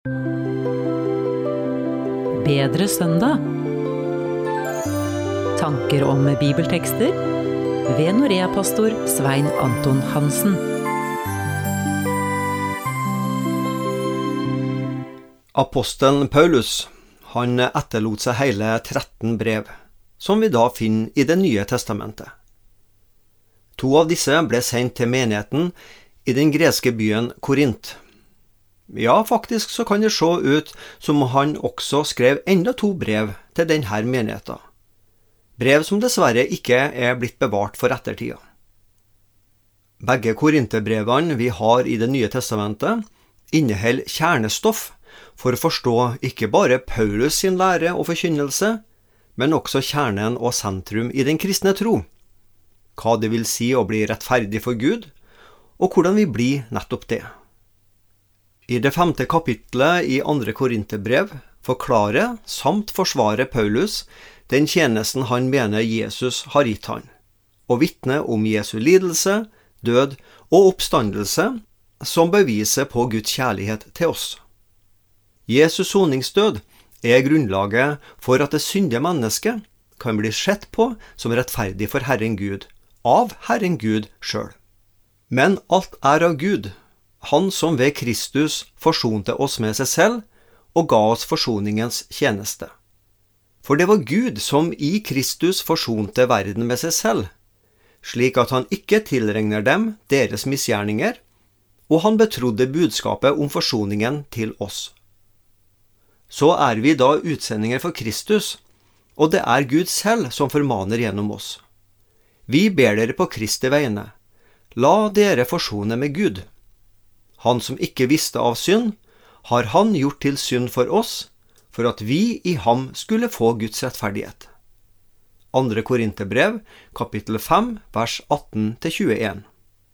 Bedre søndag. Tanker om bibeltekster ved Norea-pastor Svein Anton Hansen. Apostelen Paulus, han etterlot seg hele 13 brev, som vi da finner i Det nye testamentet. 2 av disse ble sendt til menigheten i den greske byen Korint. Ja, faktisk så kan det se ut som han også skrev enda 2 brev til denne menigheten. Brev som dessverre ikke er blitt bevart for ettertida. Begge korinterbrevene vi har i Det nye testamentet inneholder kjernestoff for å forstå ikke bare Paulus sin lære og forkynnelse, men også kjernen og sentrum i den kristne tro. Hva det vil si å bli rettferdig for Gud, og hvordan vi blir nettopp det. I det 5. kapittelet i 2. Korinterbrev forklarer samt forsvarer Paulus den tjenesten han mener Jesus har gitt han, og vitner om Jesu lidelse, død og oppstandelse som beviser på Guds kjærlighet til oss. Jesus soningsdød er grunnlaget for at det syndige mennesket kan bli sett på som rettferdig for Herren Gud, av Herren Gud selv. Men alt er av Gud, Han som ved Kristus forsonte oss med seg selv og ga oss forsoningens tjeneste. For det var Gud som i Kristus forsonte verden med seg selv, slik at han ikke tilregner dem deres misgjerninger, og han betrodde budskapet om forsoningen til oss. Så er vi da utsendinger for Kristus, og det er Gud selv som formaner gjennom oss. Vi ber dere på Kristi vegne, la dere forsone med Gud. Han som ikke visste av synd, har han gjort til synd for oss, for at vi i ham skulle få Guds rettferdighet. 2. Korinterbrev, kapittel 5, vers 18-21.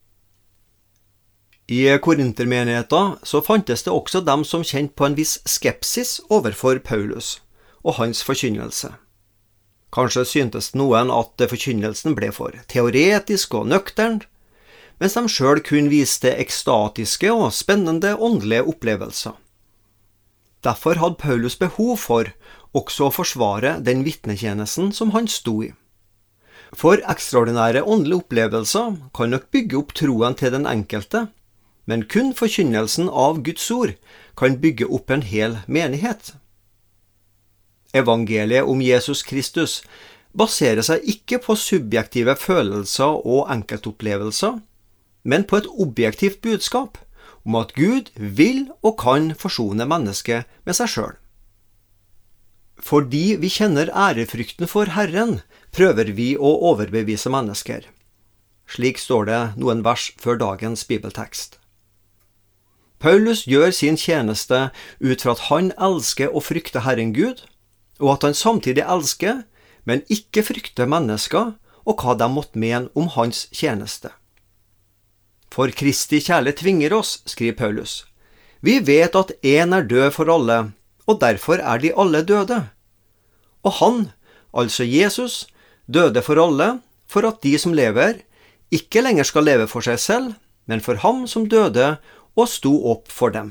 I korintermenigheten så fantes det også dem som kjente på en viss skepsis overfor Paulus og hans forkynnelse. Kanskje syntes noen at forkynnelsen ble for teoretisk og nøktern, mens de selv kun viste ekstatiske og spennende åndelige opplevelser. Derfor hadde Paulus behov for også å forsvare den vitnetjenesten som han sto i. For ekstraordinære åndelige opplevelser kan nok bygge opp troen til den enkelte, men kun forkynnelsen av Guds ord kan bygge opp en hel menighet. Evangeliet om Jesus Kristus baserer seg ikke på subjektive følelser og enkeltopplevelser, men på et objektivt budskap om at Gud vil og kan forsone mennesket med seg selv. Fordi vi kjenner ærefrykten for Herren, prøver vi å overbevise mennesker. Slik står det noen vers før dagens bibeltekst. Paulus gjør sin tjeneste ut fra at han elsker og frykter Herren Gud, og at han samtidig elsker, men ikke frykter mennesker og hva de måtte mene om hans tjeneste. For Kristi kjærlighet tvinger oss, skriver Paulus. Vi vet at en er død for alle, og derfor er de alle døde. Og han, altså Jesus, døde for alle, for at de som lever, ikke lenger skal leve for seg selv, men for ham som døde og sto opp for dem.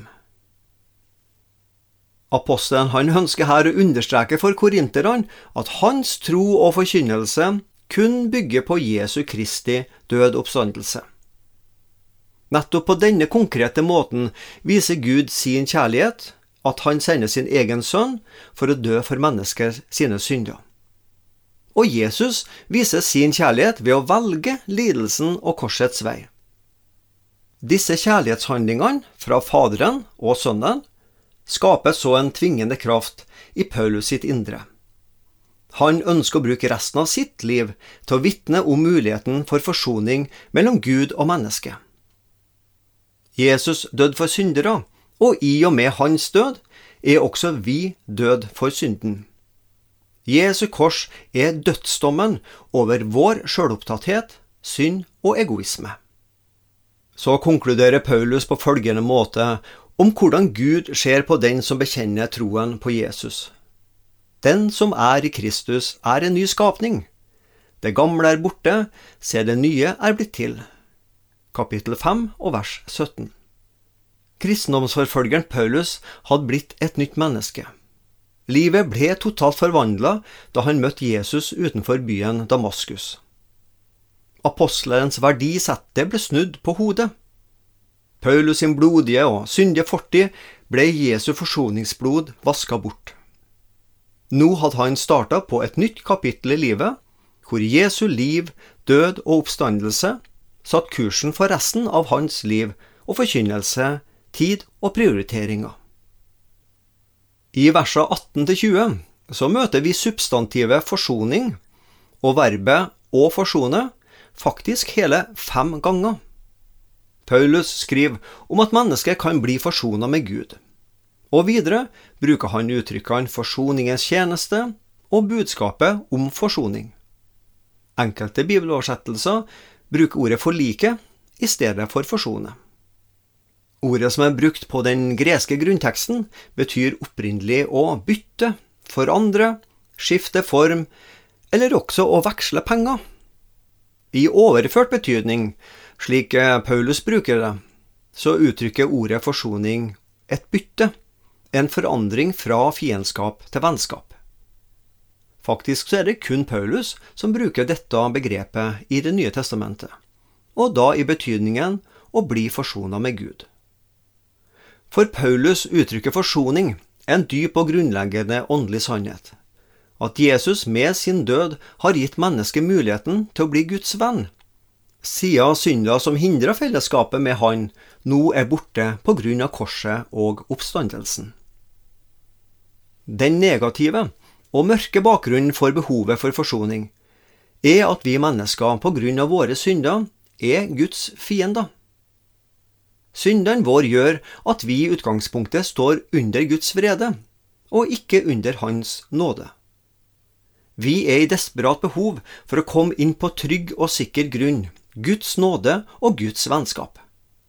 Apostelen han ønsker her å understreke for korinterne at hans tro og forkynnelse kun bygger på Jesu Kristi død oppstandelse. Nettopp på denne konkrete måten viser Gud sin kjærlighet, at han sender sin egen sønn for å dø for mennesker sine synder. Og Jesus viser sin kjærlighet ved å velge lidelsen og korsets vei. Disse kjærlighetshandlingene fra Faderen og Sønnen skaper så en tvingende kraft i Paulus sitt indre. Han ønsker å bruke resten av sitt liv til å vitne om muligheten for forsoning mellom Gud og menneske. Jesus døde for syndere, og i og med hans død er også vi død for synden. Jesu kors er dødsdommen over vår selvopptatthet, synd og egoisme. Så konkluderer Paulus på følgende måte om hvordan Gud ser på den som bekjenner troen på Jesus. Den som er i Kristus er en ny skapning. Det gamle er borte, se det nye er blitt til. Kapittel 5 og vers 17. Kristendomsforfølgeren Paulus hadde blitt et nytt menneske. Livet ble totalt forvandlet da han møtte Jesus utenfor byen Damaskus. Apostlenes verdisette ble snudd på hodet. Paulus sin blodige og syndige fortid ble Jesu forsoningsblod vasket bort. Nå hadde han startet på et nytt kapittel i livet, hvor Jesu liv, død og oppstandelse satt kursen for resten av hans liv og forkynnelse, tid og prioriteringer. I versene 18-20 så møter vi substantivet forsoning og verbet å forsone faktisk hele 5 ganger. Paulus skriver om at mennesket kan bli forsonet med Gud. Og videre bruker han uttrykkene forsoningens tjeneste og budskapet om forsoning. Enkelte bibeloversettelser bruker ordet forlike i stedet for forsone. Ordet som brukt på den greske grunnteksten betyr opprinnelig å bytte, forandre, skifte form, eller også å veksle penger. I overført betydning, slik Paulus bruker det, så uttrykker ordet forsoning et bytte, en forandring fra fiendskap til vennskap. Faktisk så det kun Paulus som bruker dette begrepet i Det nye testamentet, og da i betydningen å bli forsonet med Gud. For Paulus uttrykker forsoning en dyp og grunnleggende åndelig sannhet. At Jesus med sin død har gitt mennesket muligheten til å bli Guds venn, siden synder som hindrer fellesskapet med han, nå borte på grunn av korset og oppstandelsen. Den negative og mørke bakgrunnen for behovet for forsoning at vi mennesker på grunn av våre synder Guds fiender. Synden vår gjør at vi i utgangspunktet står under Guds vrede, og ikke under hans nåde. Vi i desperat behov for å komme inn på trygg og sikker grunn, Guds nåde og Guds vennskap.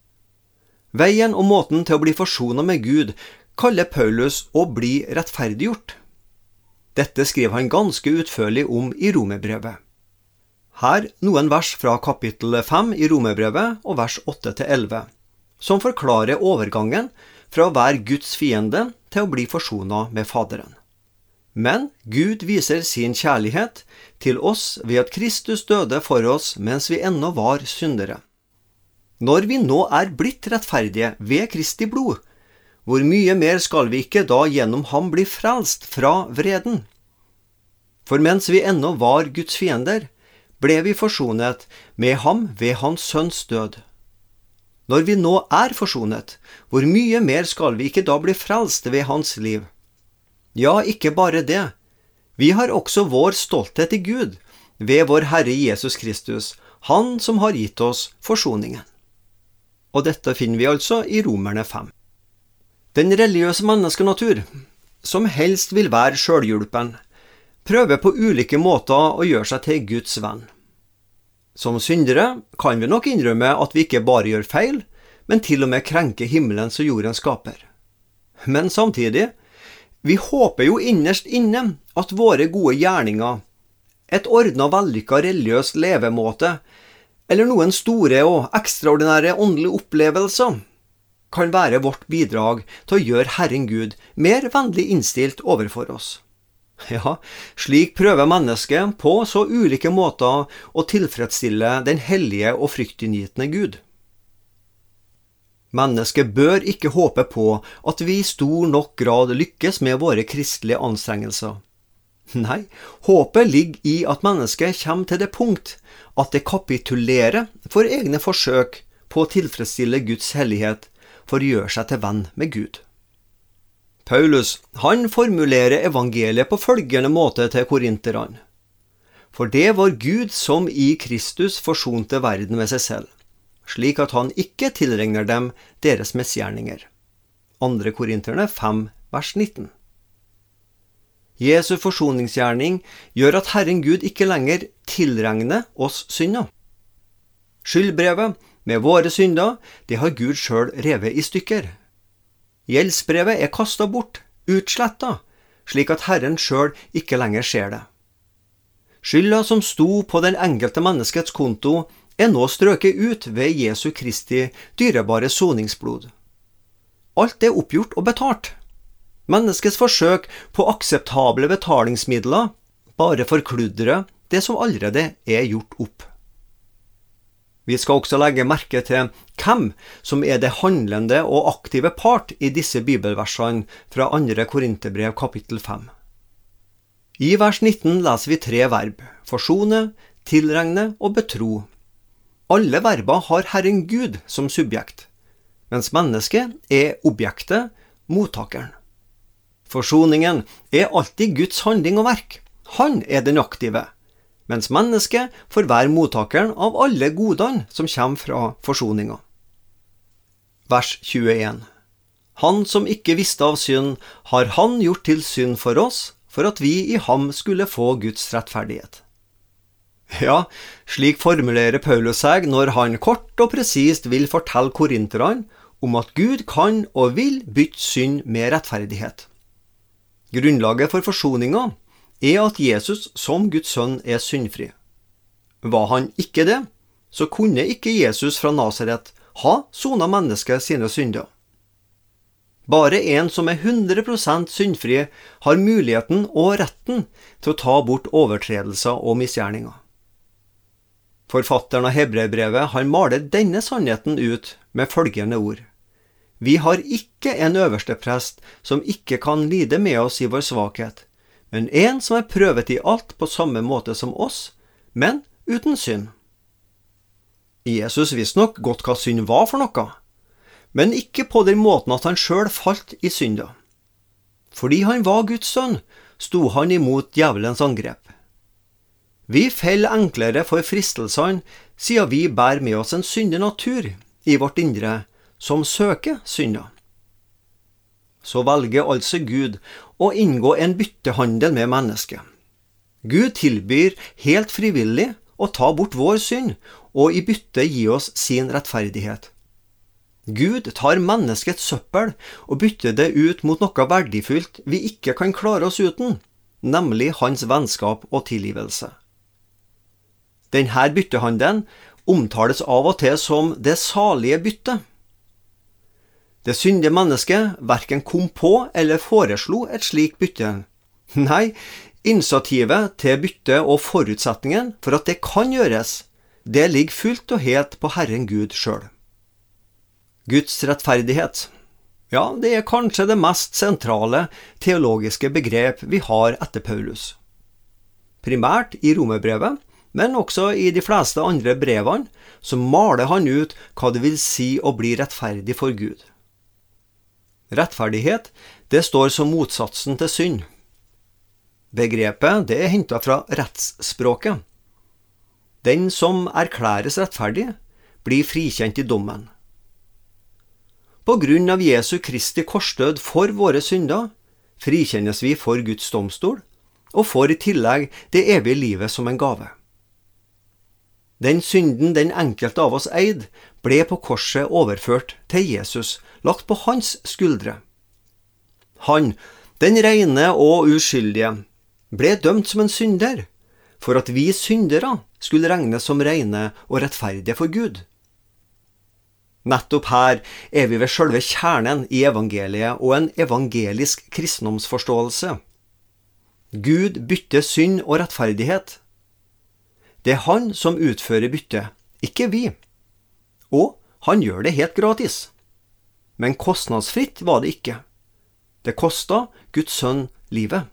Veien og måten til å bli forsonet med Gud kaller Paulus å bli rettferdiggjort. Dette skriver han ganske utførlig om i Romerbrevet. Her noen vers fra kapittel 5 i Romerbrevet og vers 8-11. Som forklarer overgangen fra å være Guds fiende til å bli forsonet med Faderen. Men Gud viser sin kjærlighet til oss ved at Kristus døde for oss mens vi ennå var syndere. Når vi nå blitt rettferdige ved Kristi blod, hvor mye mer skal vi ikke da gjennom ham bli frelst fra vreden? For mens vi ennå var Guds fiender, ble vi forsonet med ham ved hans sønns død. Når vi nå forsonet, hvor mye mer skal vi ikke da bli frelst ved hans liv? Ja, ikke bare det. Vi har også vår stolthet i Gud, ved vår Herre Jesus Kristus, han som har gitt oss forsoningen. Og dette finner vi altså i Romerne 5. Den religiøse menneskenatur, som helst vil være selvhjulpen, prøver på ulike måter å gjøre seg til Guds venn. Som syndere kan vi nok innrømme at vi ikke bare gjør feil, men til og med krenker himmelens og jordens skaper. Men samtidig, vi håper jo innerst inne at våre gode gjerninger, et ordnet vellykket religiøs levemåte, eller noen store og ekstraordinære åndelige opplevelser, kan være vårt bidrag til å gjøre Herren Gud mer vennlig innstilt overfor oss. Ja, slik prøver mennesket på så ulike måter å tilfredsstille den hellige og fryktinngytende Gud. Mennesket bør ikke håpe på at vi i stor nok grad lykkes med våre kristelige anstrengelser. Nei, håpet ligger i at mennesket kommer til det punkt at det kapitulerer for egne forsøk på å tilfredsstille Guds hellighet for å gjøre seg til venn med Gud. Paulus, han formulerer evangeliet på følgende måte til korinterne. For det var Gud som i Kristus forsonte verden med seg selv, slik at han ikke tilregner dem deres misgjerninger. 2. Korinterne 5, vers 19. Jesu forsoningsgjerning gjør at Herren Gud ikke lenger tilregner oss synder. Skyldbrevet med våre synder, det har Gud selv revet i stykker. Gjeldsbrevet kastet bort, utslettet, slik at Herren selv ikke lenger ser det. Skylda som sto på den enkelte menneskets konto nå strøket ut ved Jesu Kristi dyrebare soningsblod. alt er oppgjort og betalt. Menneskets forsøk på akseptable betalingsmidler bare forkludrer det som allerede er gjort opp. Vi skal også legge merke til hvem som er det handlende og aktive part i disse bibelversene fra 2. Korinterbrev kapittel 5. I vers 19 leser vi 3 verb: forsone, tilregne og betro. Alle verba har Herren Gud som subjekt, mens mennesket er objektet, mottakeren. Forsoningen er alltid Guds handling og verk. Han er den aktive, mens mennesket får være mottakeren av alle godene som kommer fra forsoninga. Vers 21. Han som ikke visste av synd, har han gjort til synd for oss, for at vi i ham skulle få Guds rettferdighet. Ja, slik formulerer Paulus seg når han kort og presist vil fortelle korinterne om at Gud kan og vil bytte synd med rettferdighet. Grunnlaget for forsoninga er at Jesus som Guds sønn er syndfri. Var han ikke det, så kunne ikke Jesus fra Nasaret ha sonet mennesket sine synder. Bare en som er 100% syndfri har muligheten og retten til å ta bort overtredelser og misgjerninger. Forfatteren av Hebreerbrevet har malet denne sannheten ut med følgende ord: Vi har ikke en øverste prest som ikke kan lide med oss i vår svakhet, men en som er prøvet i alt på samme måte som oss, men uten synd. Jesus visste nok godt hva synd var for noe, men ikke på den måten at han selv falt i synda. Fordi han var Guds sønn, sto han imot djevelens angrep. Vi faller enklere for fristelsene, siden vi bærer med oss en syndig natur i vårt indre, som søker synda. Så velger altså Gud å inngå en byttehandel med mennesket. Gud tilbyr helt frivillig å ta bort vår synd, og i bytte gi oss sin rettferdighet. Gud tar menneskets søppel og bytter det ut mot noe verdifullt vi ikke kan klare oss uten, nemlig hans vennskap og tilgivelse. Denne byttehandelen omtales av og til som det salige byttet. Det syndige mennesket hverken kom på eller foreslo et slikt bytte. Nei, initiativet til bytte og forutsetningen for at det kan gjøres, det ligger fullt og helt på Herren Gud selv. Guds rettferdighet. Ja, det er kanskje det mest sentrale teologiske begrep vi har etter Paulus. Primært i Romerbrevet, men også i de fleste andre brevene, så maler han ut hva det vil si å bli rettferdig for Gud. Rettferdighet, det står som motsatsen til synd. Begrepet, det er hentet fra rettsspråket. Den som erklæres rettferdig, blir frikjent i dommen. På grunn av Jesu Kristi korsdød for våre synder, frikjennes vi for Guds domstol, og får i tillegg det evige livet som en gave. Den synden den enkelte av oss eid, ble på korset overført til Jesus, lagt på hans skuldre. Han, den rene og uskyldige, ble dømt som en synder, for at vi syndere skulle regnes som rene og rettferdige for Gud. Nettopp her er vi ved selve kjernen i evangeliet og en evangelisk kristendomsforståelse. Gud bytter synd og rettferdighet. Det er han som utfører byttet, ikke vi. Og han gjør det helt gratis. Men kostnadsfritt var det ikke. Det kostet Guds sønn livet.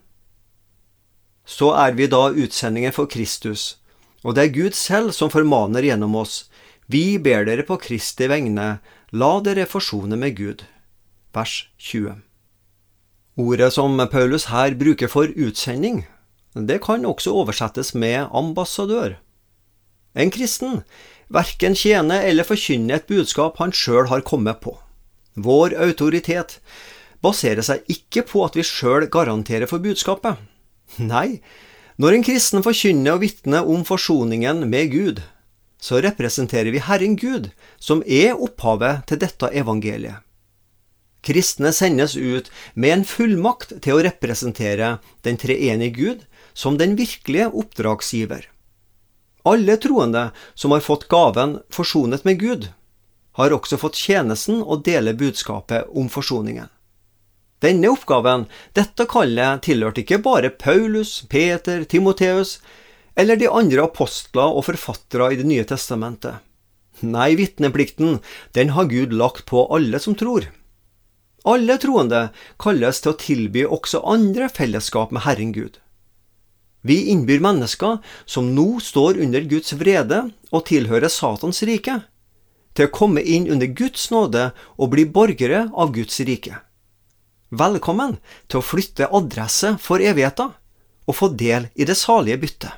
Så er vi da utsendinger for Kristus, og det er Gud selv som formaner gjennom oss. Vi ber dere på Kristi vegne, la dere forsone med Gud. Vers 20. Ordet som Paulus her bruker for utsending, det kan også oversettes med ambassadør. En kristen hverken tjener eller forkynner et budskap han selv har kommet på. Vår autoritet baserer seg ikke på at vi selv garanterer for budskapet. Nei, når en kristen forkynner og vitner om forsoningen med Gud, så representerer vi Herren Gud, som er opphavet til dette evangeliet. Kristne sendes ut med en fullmakt til å representere den treenige Gud som den virkelige oppdragsgiver. Alle troende som har fått gaven forsonet med Gud, har også fått tjenesten å dele budskapet om forsoningen. Denne oppgaven, dette kallet, tilhørte ikke bare Paulus, Peter, Timoteus eller de andre apostler og forfattere i Det nye testamentet. Nei, vitneplikten, den har Gud lagt på alle som tror. Alle troende kalles til å tilby også andre fellesskap med Herren Gud. Vi innbyr mennesker som nå står under Guds vrede og tilhører Satans rike, til å komme inn under Guds nåde og bli borgere av Guds rike. Velkommen til å flytte adresse for evigheten og få del i det salige byttet.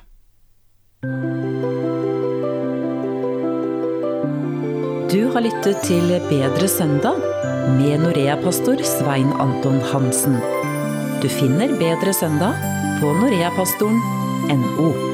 Du har lyttet til Bedre søndag med Norea-pastor Svein Anton Hansen. Du finner Bedre søndag på noreapastoren.no.